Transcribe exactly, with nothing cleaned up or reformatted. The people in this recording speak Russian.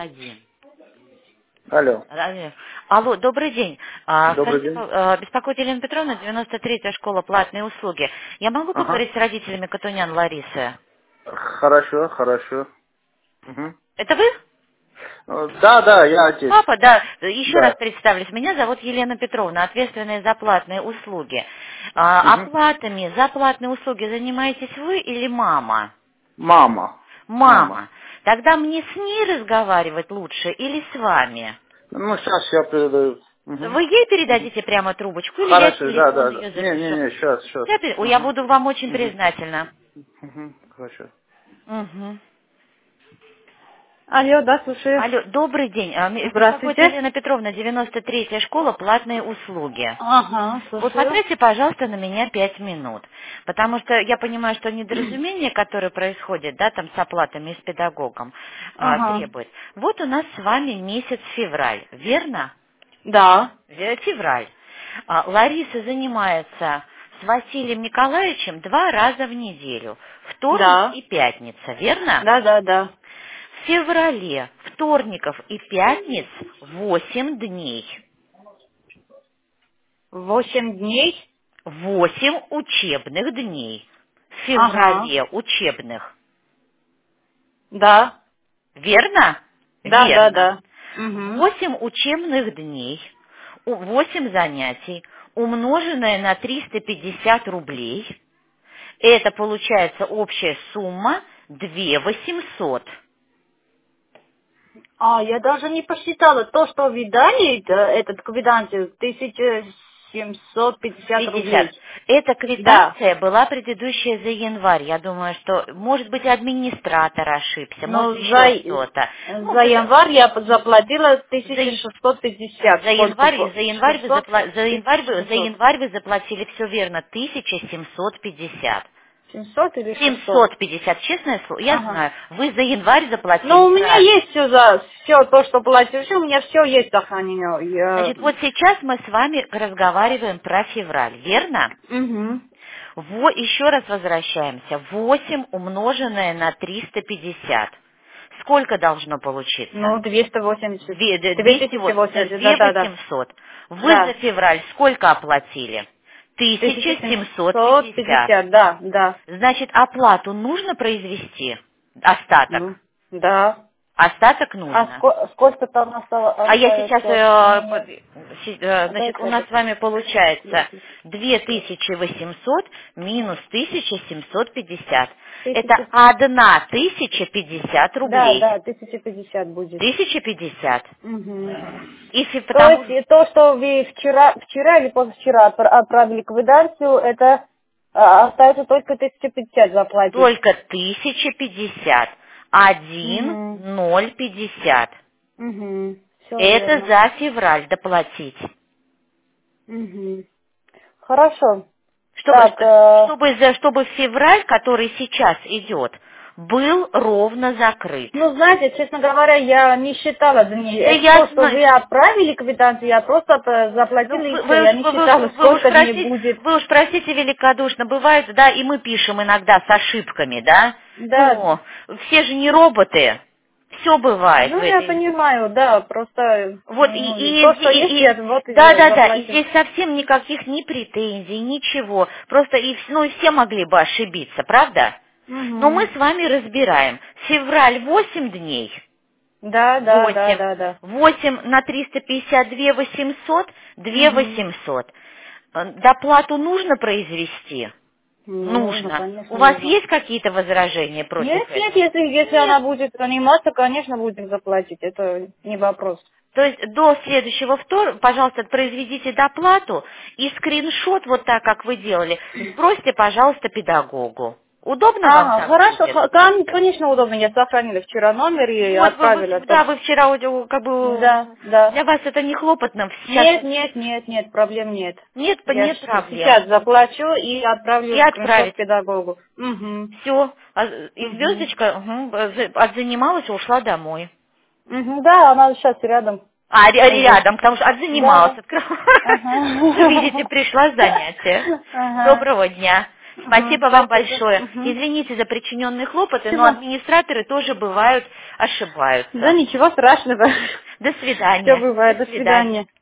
Один. Алло. Алло, Алло, добрый день. А, Добрый скажите, день. а, беспокоит Елена Петровна, девяносто третья школа платные услуги. Я могу Ага. поговорить с родителями Катунян Ларисы? Хорошо, хорошо. Мгм. Это вы? Э, Да, да, я отец. Папа, да. Еще раз Да. представлюсь. Меня зовут Елена Петровна, ответственная за платные услуги. А, Мгм. оплатами за платные услуги занимаетесь вы или мама? Мама. Мама. Мама. Тогда мне с ней разговаривать лучше или с вами? Ну, сейчас я передаю. Мгм. Вы ей Мгм. передадите прямо трубочку или я Хорошо, да, телефон да, да. ее Не, не, запишу? не, сейчас, сейчас. Я, пер- Ой, я Ага. буду вам очень Мгм. признательна. Мгм. Хорошо. Мгм. Алло, да, слушаю. Алло, добрый день. А, м- Беспокоит Здравствуйте. Елена Петровна, девяносто третья школа, платные услуги. Ага, Вот слушаю. потратьте, пожалуйста, на меня пять минут. Потому что я понимаю, что недоразумение, которое происходит, да, там с оплатами и с педагогом, а, Ага. требует. Вот у нас с вами месяц февраль, верно? Да, Э, Февраль. А, Лариса занимается с Василием Николаевичем два раза в неделю. Вторник да, и пятница, верно? да, да, да. В феврале вторников и пятниц восемь дней. Восемь дней. Восемь учебных дней. В Ага. феврале учебных. Да, Верно? да, да, Верно. да. Угу. Восемь учебных дней, у- восемь занятий, умноженное на триста пятьдесят рублей, это получается общая сумма две восемьсот. А, я даже не посчитала. То, что вы дали, это- этот квитанцию, тысяча семьсот пятьдесят пятьдесят. рублей. Эта Да. квитанция была предыдущая за январь. Я думаю, что, может быть, администратор ошибся, может, Но еще за, кто-то. Ну, за январь я заплатила за, тысяча я- шестьсот пятьдесят. за Сколько? январь, по- за январь вы шестьсот? запла- за январь вы, за тысяча семьсот. январь вы заплатили все верно, тысяча семьсот пятьдесят. семьсот или шестьсот? семьсот пятьдесят, честное слово, я Ага. знаю, вы за январь заплатили Ну, у меня правильно. есть все за все то, что платишь, у меня все есть сохранено. Я... Значит, вот сейчас мы с вами разговариваем про февраль, верно? Угу. Во, еще раз возвращаемся. восемь умноженное на триста пятьдесят. Сколько должно получиться? Ну, двести восемьдесят. Две, д- Две двести тысячи вот- д- восемьдесят, две да-да-да. восемьсот. Вы за Да. февраль сколько оплатили? Тысяча Тысяча семьсот семьсот пятьдесят. пятьдесят, да, да. Значит, оплату нужно произвести? Остаток. Ну, да. Остаток А нужно. ско- сколько там осталось? А я сейчас, остается? э, Мне... под- си- э, значит, у Дайте нас это. с вами получается Дайте. две тысячи восемьсот минус тысяча семьсот пятьдесят. Это Тысяча... одна тысяча пятьдесят Да, рублей. да, тысяча пятьдесят будет. Тысяча пятьдесят. Угу. И фи- То потому есть и то, что вы вчера, вчера или позавчера отпра- отправили квитанцию, это а, остается только тысяча пятьдесят заплатить. только тысяча пятьдесят. Один Угу. ноль пятьдесят. Угу. Все Это верно. за февраль доплатить. Угу. Хорошо. Чтобы, Так, э, чтобы, за- чтобы февраль, который сейчас идет, был ровно закрыт. ну, знаете, честно говоря, я не считала дней. Да Это я то, что вы знаю. отправили квитанцию, я просто э, Ну, заплатила и вы, все. вы Я уж, не вы, уж, считала, вы уж сколько дней простите, будет. вы уж простите великодушно, бывает, да, и мы пишем иногда с ошибками, да? Да, Ну, все же не роботы, все бывает в ну, я этой. понимаю, да, просто Вот и, ну, и, то, что и, есть, и- я и- вот и да, за- да, да, и заплатила. здесь совсем никаких ни претензий, ничего. Просто и, вс- ну, и все могли бы ошибиться, правда? Но мы Угу. с вами разбираем. Февраль восемь дней. Да, да, да, Восемь. да, да. Восемь на триста пятьдесят две восемьсот, две Угу. восемьсот. Э, Доплату нужно произвести? Нужно, Нужно. У конечно, вас нужно. есть какие-то возражения против Нет, нет, этого? если, если Нет. она будет заниматься, конечно, будем заплатить. Это не вопрос. То есть до следующего вторника, пожалуйста, произведите доплату и скриншот, вот так, как вы делали, сбросьте, пожалуйста, педагогу. Удобно вам Ага, так хорошо, будет? х- кон- конечно, удобно. Я сохранила вчера номер и Вот, вы, отправила вы- да, то. вы вчера, вот, э, как бы, Да, да. для вас это не хлопотно, сейчас Нет, нет, нет, нет, проблем нет. нет, Я нет щ- проблем. сейчас заплачу и И отправлю скриншот отправить. педагогу. Угу. Все. И Угу. звездочка мгм, за- отзанималась и ушла домой. Угу, да, она сейчас рядом А, ря- уже. рядом, потому что Да, отзанималась. да. открыла. Ага. Видите, пришла с занятия. Ага. Доброго дня. Спасибо Угу, вам спасибо. большое. Угу. Извините за причиненные хлопоты, Спасибо. но администраторы тоже бывают, ошибаются. Да ничего страшного. До Все свидания. бывает. До До свидания. свидания.